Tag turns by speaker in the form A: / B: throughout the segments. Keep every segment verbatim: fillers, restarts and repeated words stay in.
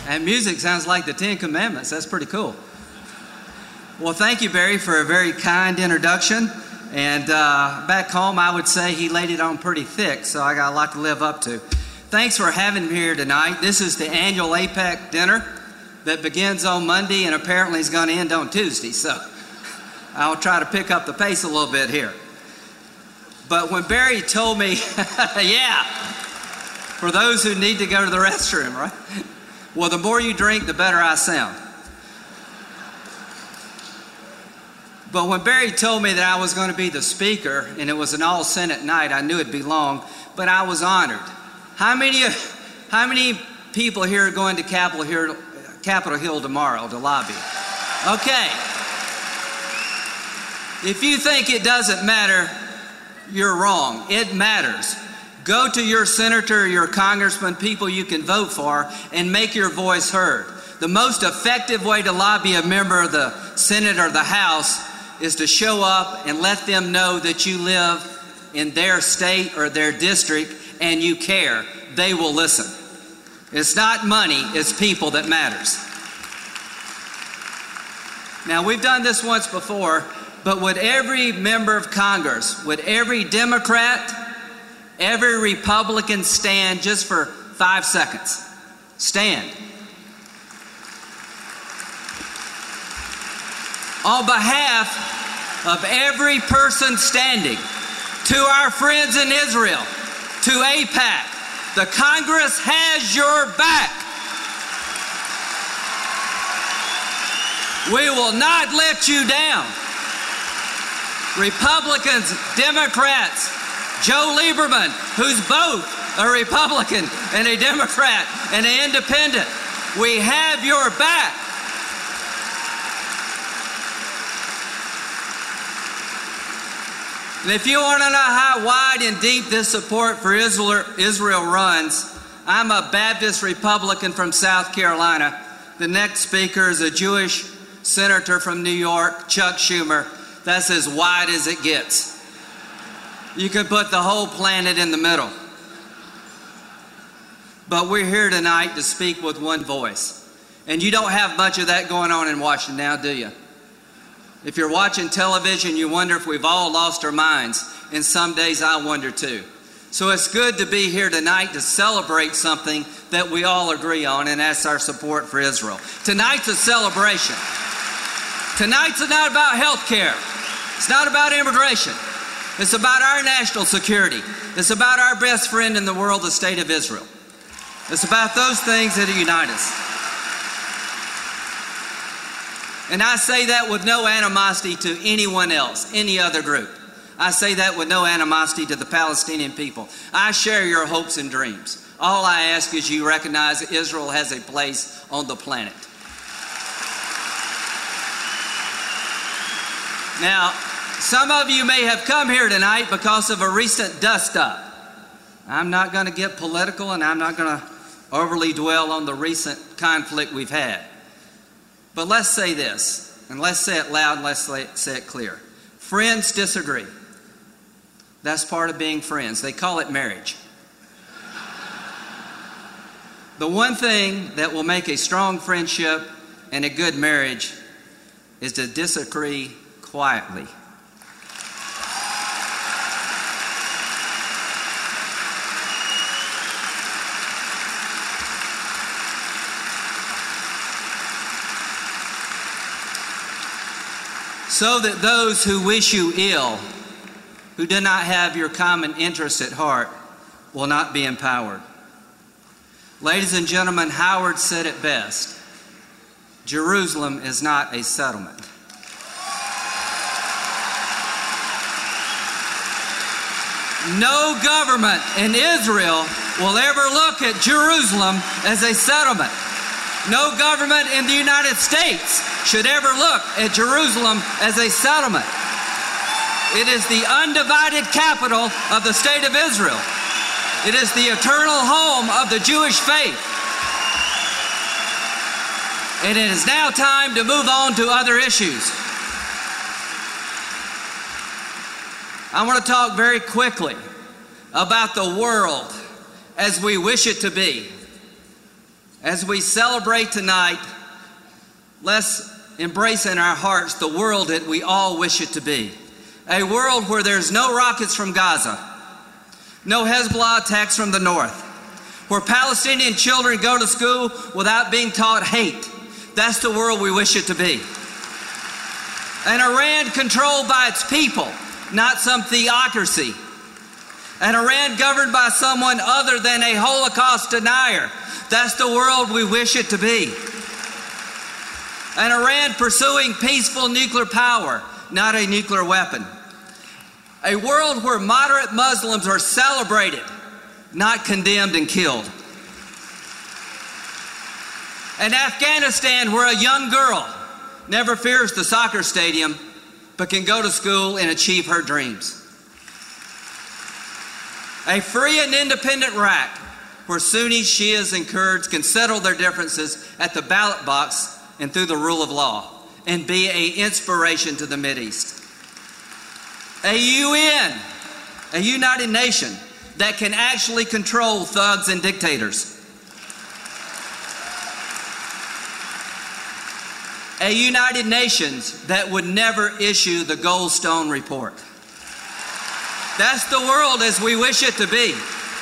A: And music sounds like the Ten Commandments. That's pretty cool. Well, thank you, Barry, for a very kind introduction. And uh, back home, I would say he laid it on pretty thick, so I got a lot to live up to. Thanks for having me here tonight. This is the annual AIPAC dinner that begins on Monday and apparently is going to end on Tuesday. So I'll try to pick up the pace a little bit here. But when Barry told me, yeah, for those who need to go to the restroom, right? Well, the more you drink, the better I sound. But when Barry told me that I was going to be the speaker and it was an all-Senate night, I knew it'd be long, but I was honored. How many, how many people here are going to Capitol Hill, Capitol Hill tomorrow to lobby? Okay. If you think it doesn't matter, you're wrong. It matters. Go to your senator, your congressman, people you can vote for, and make your voice heard. The most effective way to lobby a member of the Senate or the House is to show up and let them know that you live in their state or their district and you care. They will listen. It's not money, it's people that matters. Now, we've done this once before, but would every member of Congress, would every Democrat, every Republican stand just for five seconds? Stand. On behalf of every person standing, to our friends in Israel, to AIPAC, the Congress has your back. We will not let you down. Republicans, Democrats, Joe Lieberman, who's both a Republican and a Democrat and an independent, we have your back. And if you want to know how wide and deep this support for Israel, Israel runs, I'm a Baptist Republican from South Carolina. The next speaker is a Jewish senator from New York, Chuck Schumer. That's as wide as it gets. You can put the whole planet in the middle. But we're here tonight to speak with one voice. And you don't have much of that going on in Washington now, do you? If you're watching television, you wonder if we've all lost our minds. And some days I wonder too. So it's good to be here tonight to celebrate something that we all agree on, and that's our support for Israel. Tonight's a celebration. Tonight's not about health care. It's not about immigration. It's about our national security. It's about our best friend in the world, the state of Israel. It's about those things that unite us. And I say that with no animosity to anyone else, any other group. I say that with no animosity to the Palestinian people. I share your hopes and dreams. All I ask is you recognize that Israel has a place on the planet. Now, some of you may have come here tonight because of a recent dust-up. I'm not going to get political, and I'm not going to overly dwell on the recent conflict we've had. But let's say this, and let's say it loud, and let's say it clear. Friends disagree. That's part of being friends. They call it marriage. The one thing that will make a strong friendship and a good marriage is to disagree quietly. So that those who wish you ill, who do not have your common interests at heart, will not be empowered. Ladies and gentlemen, Howard said it best. Jerusalem is not a settlement. No government in Israel will ever look at Jerusalem as a settlement. No government in the United States should ever look at Jerusalem as a settlement. It is the undivided capital of the state of Israel. It is the eternal home of the Jewish faith. And it is now time to move on to other issues. I want to talk very quickly about the world as we wish it to be. As we celebrate tonight, let's embrace in our hearts the world that we all wish it to be. A world where there's no rockets from Gaza, no Hezbollah attacks from the north, where Palestinian children go to school without being taught hate. That's the world we wish it to be. An Iran controlled by its people, not some theocracy. An Iran governed by someone other than a Holocaust denier. That's the world we wish it to be. An Iran pursuing peaceful nuclear power, not a nuclear weapon. A world where moderate Muslims are celebrated, not condemned and killed. An Afghanistan where a young girl never fears the soccer stadium, but can go to school and achieve her dreams. A free and independent Iraq where Sunnis, Shias, and Kurds can settle their differences at the ballot box and through the rule of law and be an inspiration to the Mideast. A U N, a United Nation that can actually control thugs and dictators. A United Nations that would never issue the Goldstone Report. That's the world as we wish it to be.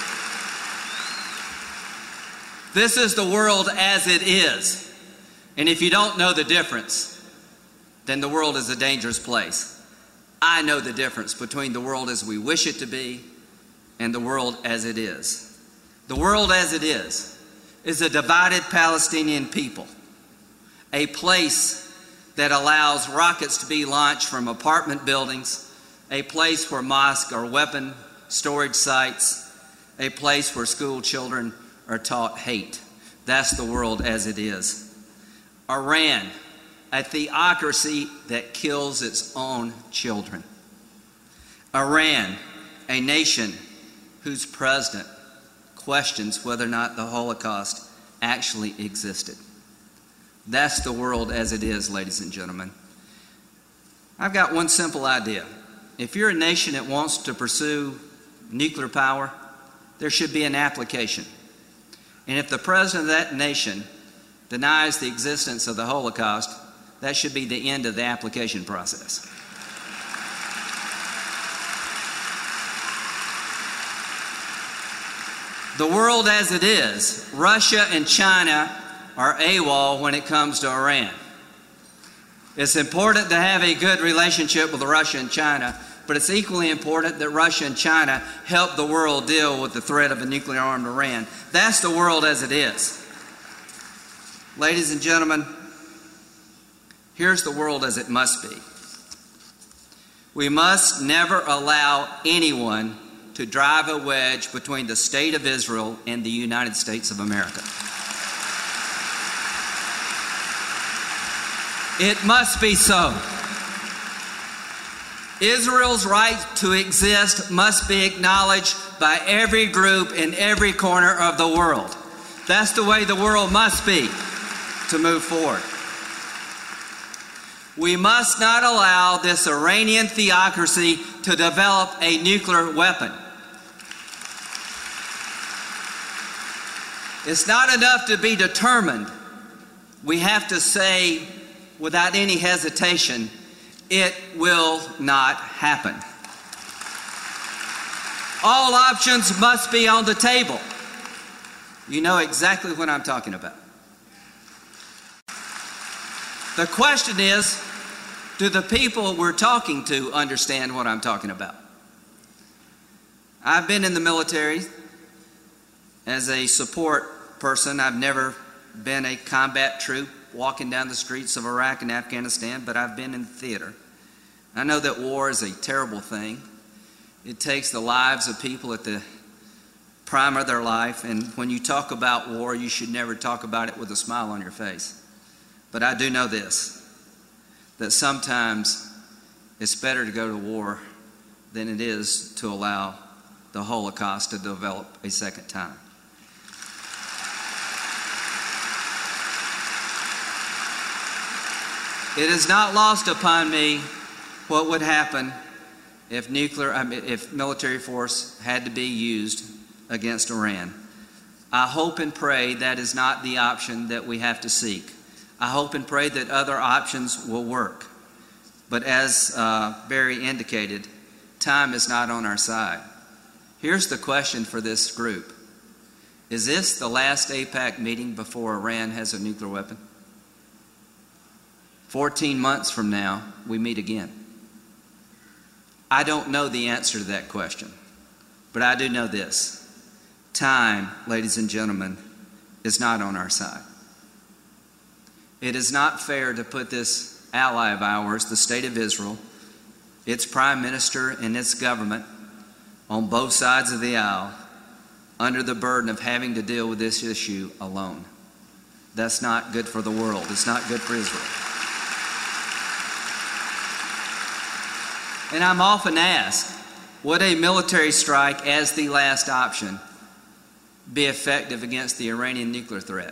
A: This is the world as it is. And if you don't know the difference, then the world is a dangerous place. I know the difference between the world as we wish it to be and the world as it is. The world as it is is a divided Palestinian people, a place that allows rockets to be launched from apartment buildings, a place where mosques are weapon storage sites, a place where school children are taught hate. That's the world as it is. Iran, a theocracy that kills its own children. Iran, a nation whose president questions whether or not the Holocaust actually existed. That's the world as it is, ladies and gentlemen. I've got one simple idea. If you're a nation that wants to pursue nuclear power, there should be an application. And if the president of that nation denies the existence of the Holocaust, that should be the end of the application process. The world as it is, Russia and China are AWOL when it comes to Iran. It's important to have a good relationship with Russia and China, but it's equally important that Russia and China help the world deal with the threat of a nuclear-armed Iran. That's the world as it is. Ladies and gentlemen, here's the world as it must be. We must never allow anyone to drive a wedge between the State of Israel and the United States of America. It must be so. Israel's right to exist must be acknowledged by every group in every corner of the world. That's the way the world must be to move forward. We must not allow this Iranian theocracy to develop a nuclear weapon. It's not enough to be determined. We have to say without any hesitation, it will not happen. All options must be on the table. You know exactly what I'm talking about. The question is, do the people we're talking to understand what I'm talking about? I've been in the military as a support person. I've never been a combat troop walking down the streets of Iraq and Afghanistan, but I've been in theater. I know that war is a terrible thing. It takes the lives of people at the prime of their life, and when you talk about war, you should never talk about it with a smile on your face. But I do know this, that sometimes it's better to go to war than it is to allow the Holocaust to develop a second time. It is not lost upon me what would happen if nuclear, I mean, if military force had to be used against Iran. I hope and pray that is not the option that we have to seek. I hope and pray that other options will work. But as uh, Barry indicated, time is not on our side. Here's the question for this group. Is this the last AIPAC meeting before Iran has a nuclear weapon? fourteen months from now, we meet again. I don't know the answer to that question, but I do know this. Time, ladies and gentlemen, is not on our side. It is not fair to put this ally of ours, the State of Israel, its prime minister and its government on both sides of the aisle under the burden of having to deal with this issue alone. That's not good for the world. It's not good for Israel. And I'm often asked, would a military strike as the last option be effective against the Iranian nuclear threat?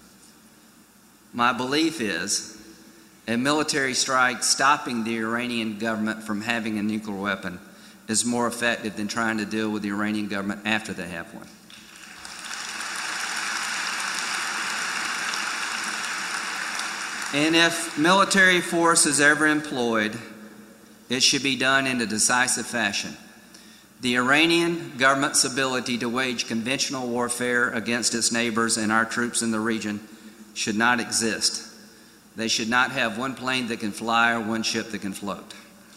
A: My belief is a military strike stopping the Iranian government from having a nuclear weapon is more effective than trying to deal with the Iranian government after they have one. And if military force is ever employed, it should be done in a decisive fashion. The Iranian government's ability to wage conventional warfare against its neighbors and our troops in the region should not exist. They should not have one plane that can fly or one ship that can float.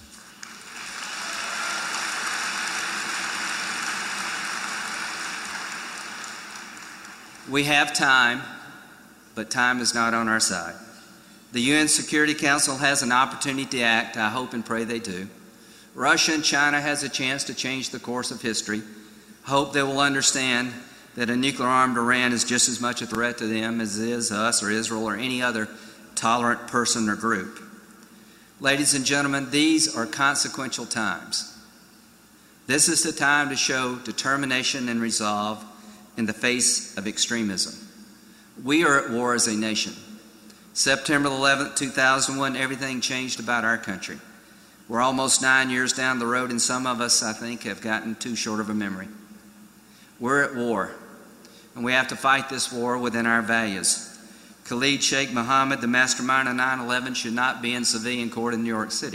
A: We have time, but time is not on our side. The U N Security Council has an opportunity to act. I hope and pray they do. Russia and China has a chance to change the course of history. Hope they will understand that a nuclear-armed Iran is just as much a threat to them as it is us or Israel or any other tolerant person or group. Ladies and gentlemen, these are consequential times. This is the time to show determination and resolve in the face of extremism. We are at war as a nation. September eleventh, two thousand one, everything changed about our country. We're almost nine years down the road, and some of us, I think, have gotten too short of a memory. We're at war, and we have to fight this war within our values. Khalid Sheikh Mohammed, the mastermind of nine eleven, should not be in civilian court in New York City.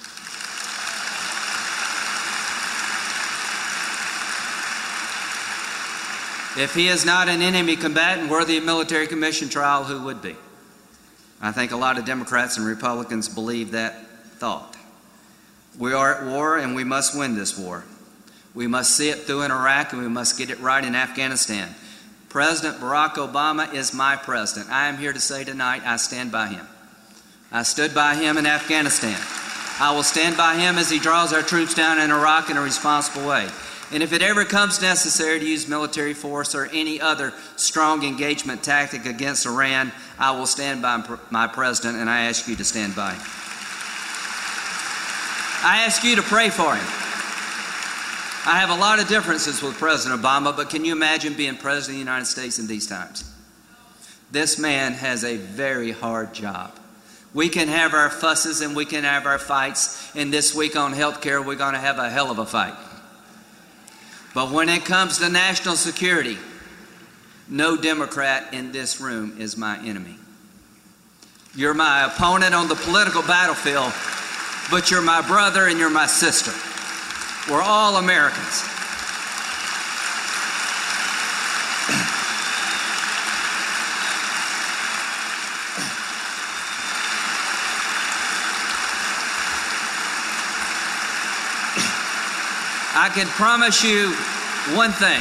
A: If he is not an enemy combatant worthy of military commission trial, who would be? I think a lot of Democrats and Republicans believe that thought. We are at war, and we must win this war. We must see it through in Iraq, and we must get it right in Afghanistan. President Barack Obama is my president. I am here to say tonight, I stand by him. I stood by him in Afghanistan. I will stand by him as he draws our troops down in Iraq in a responsible way. And if it ever comes necessary to use military force or any other strong engagement tactic against Iran, I will stand by my president, and I ask you to stand by him. I ask you to pray for him. I have a lot of differences with President Obama, but can you imagine being President of the United States in these times? This man has a very hard job. We can have our fusses and we can have our fights, and this week on health care, we're going to have a hell of a fight. But when it comes to national security, no Democrat in this room is my enemy. You're my opponent on the political battlefield, but you're my brother and you're my sister. We're all Americans. I can promise you one thing,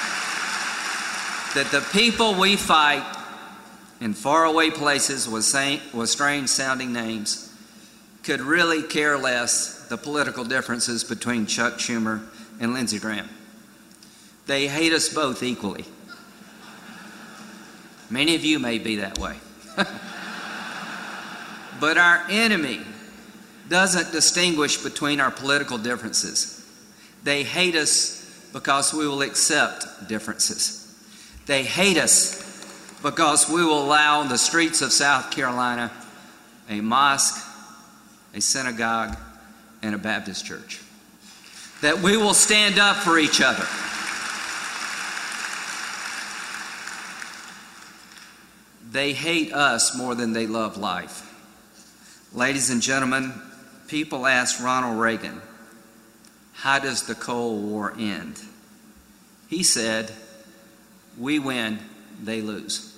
A: that the people we fight in faraway places with, with strange sounding names could really care less the political differences between Chuck Schumer and Lindsey Graham. They hate us both equally. Many of you may be that way. But our enemy doesn't distinguish between our political differences. They hate us because we will accept differences. They hate us because we will allow on the streets of South Carolina a mosque, a synagogue, and a Baptist church. That we will stand up for each other. They hate us more than they love life. Ladies and gentlemen, people asked Ronald Reagan, how does the Cold War end? He said, we win, they lose.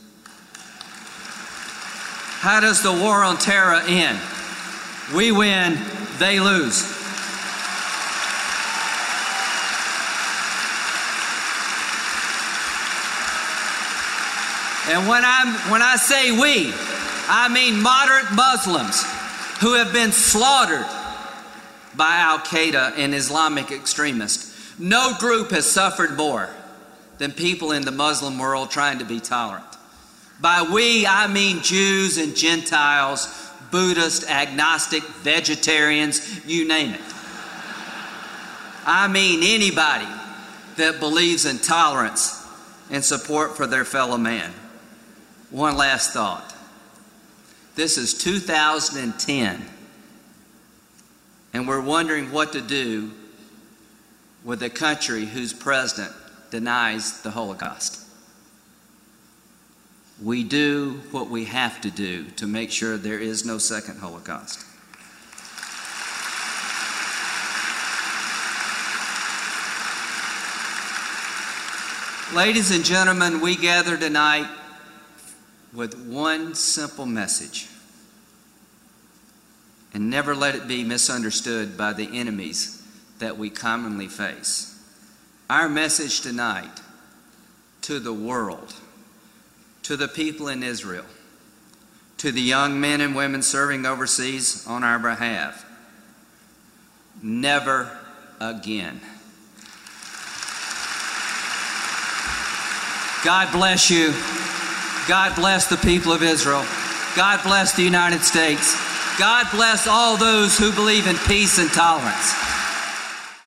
A: How does the war on terror end? We win, they lose. And when, I'm, when I say we, I mean moderate Muslims who have been slaughtered by Al-Qaeda and Islamic extremists. No group has suffered more than people in the Muslim world trying to be tolerant. By we, I mean Jews and Gentiles, Buddhists, agnostic, vegetarians, you name it. I mean anybody that believes in tolerance and support for their fellow man. One last thought. This is two thousand ten, and we're wondering what to do with a country whose president denies the Holocaust. We do what we have to do to make sure there is no second Holocaust. Ladies and gentlemen, we gather tonight with one simple message, and never let it be misunderstood by the enemies that we commonly face. Our message tonight to the world, to the people in Israel, to the young men and women serving overseas on our behalf: never again. God bless you. God bless the people of Israel. God bless the United States. God bless all those who believe in peace and tolerance.